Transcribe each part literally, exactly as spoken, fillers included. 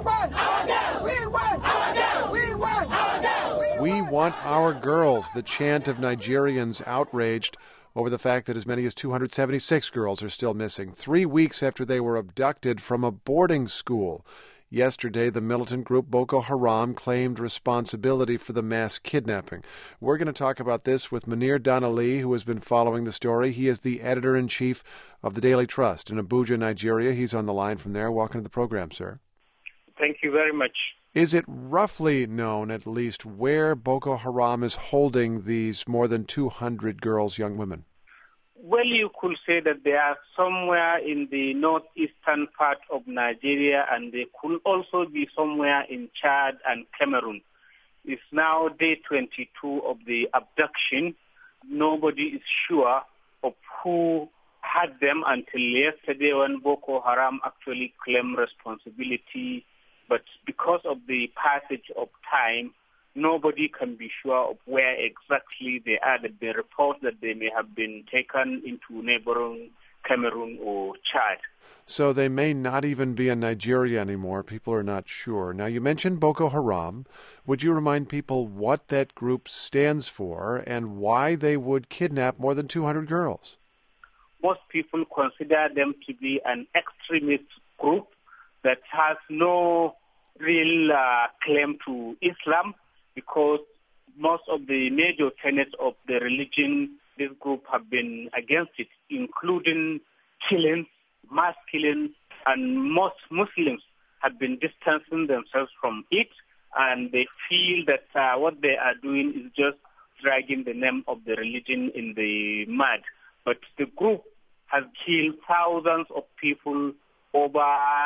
want our girls! We want our girls! We want our girls! We want our girls, the chant of Nigerians outraged over the fact that as many as two hundred seventy-six girls are still missing, three weeks after they were abducted from a boarding school. Yesterday, the militant group Boko Haram claimed responsibility for the mass kidnapping. We're going to talk about this with Munir Danali, who has been following the story. He is the editor-in-chief of the Daily Trust in Abuja, Nigeria. He's on the line from there. Welcome to the program, sir. Thank you very much. Is it roughly known, at least, where Boko Haram is holding these more than two hundred girls, young women? Well, you could say that they are somewhere in the northeastern part of Nigeria, and they could also be somewhere in Chad and Cameroon. It's now day twenty-two of the abduction. Nobody is sure of who had them until yesterday when Boko Haram actually claimed responsibility. But because of the passage of time, nobody can be sure of where exactly they are. The report that they may have been taken into neighboring Cameroon or Chad. So they may not even be in Nigeria anymore. People are not sure. Now, you mentioned Boko Haram. Would you remind people what that group stands for and why they would kidnap more than two hundred girls? Most people consider them to be an extremist group that has no real uh, claim to Islam, because most of the major tenets of the religion, this group have been against it, including killings, mass killings, and most Muslims have been distancing themselves from it, and they feel that uh, what they are doing is just dragging the name of the religion in the mud. But the group has killed thousands of people over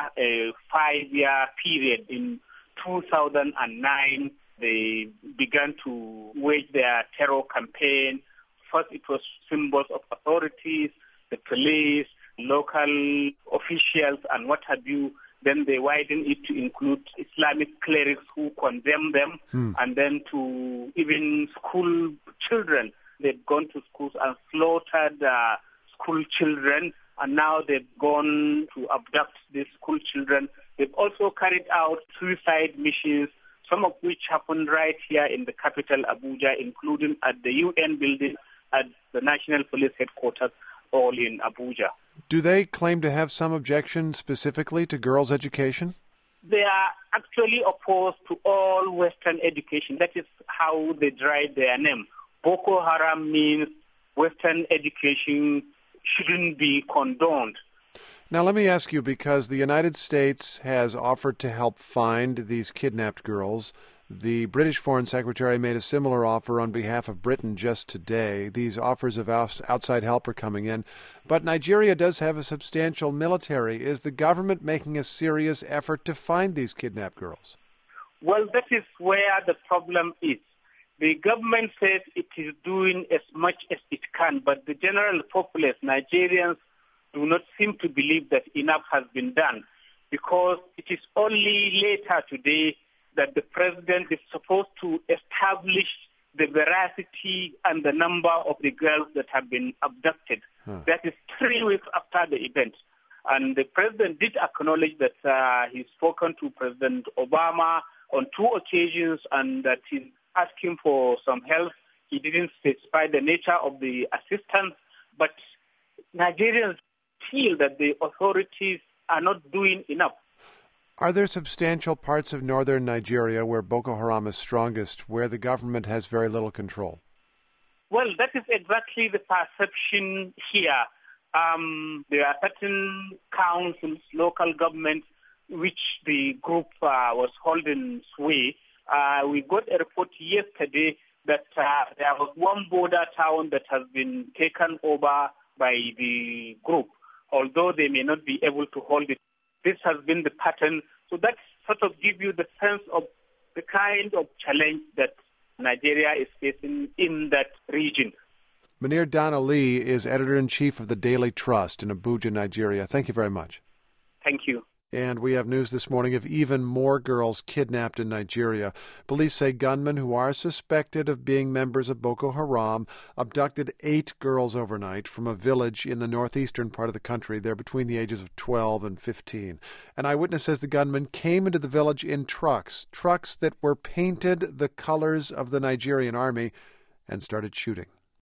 a five-year period. In two thousand nine, they began to wage their terror campaign. First, it was symbols of authorities, the police, local officials, and what have you. Then they widened it to include Islamic clerics who condemn them, hmm. and then to even school children. They've gone to schools and slaughtered uh, school children, and now they've gone to abduct these school children. They've also carried out suicide missions, some of which happened right here in the capital, Abuja, including at the U N building, at the National Police Headquarters, all in Abuja. Do they claim to have some objection specifically to girls' education? They are actually opposed to all Western education. That is how they drive their name. Boko Haram means Western education shouldn't be condoned. Now, let me ask you, because the United States has offered to help find these kidnapped girls. The British Foreign Secretary made a similar offer on behalf of Britain just today. These offers of outside help are coming in. But Nigeria does have a substantial military. Is the government making a serious effort to find these kidnapped girls? Well, that is where the problem is. The government says it is doing as much as it can, but the general populace, Nigerians, do not seem to believe that enough has been done, because it is only later today that the president is supposed to establish the veracity and the number of the girls that have been abducted. Huh. That is three weeks after the event. And the president did acknowledge that uh, he's spoken to President Obama on two occasions and that he's asking for some help. He didn't specify the nature of the assistance, but Nigerians feel that the authorities are not doing enough. Are there substantial parts of northern Nigeria where Boko Haram is strongest, where the government has very little control? Well, that is exactly the perception here. Um, there are certain councils, local governments, which the group uh, was holding sway. Uh, we got a report yesterday that uh, there was one border town that has been taken over by the group, although they may not be able to hold it. This has been the pattern. So that sort of gives you the sense of the kind of challenge that Nigeria is facing in that region. Munir Danali is editor-in-chief of the Daily Trust in Abuja, Nigeria. Thank you very much. Thank you. And we have news this morning of even more girls kidnapped in Nigeria. Police say gunmen who are suspected of being members of Boko Haram abducted eight girls overnight from a village in the northeastern part of the country. They're between the ages of twelve and fifteen. An eyewitness says the gunmen came into the village in trucks, trucks that were painted the colors of the Nigerian army, and started shooting.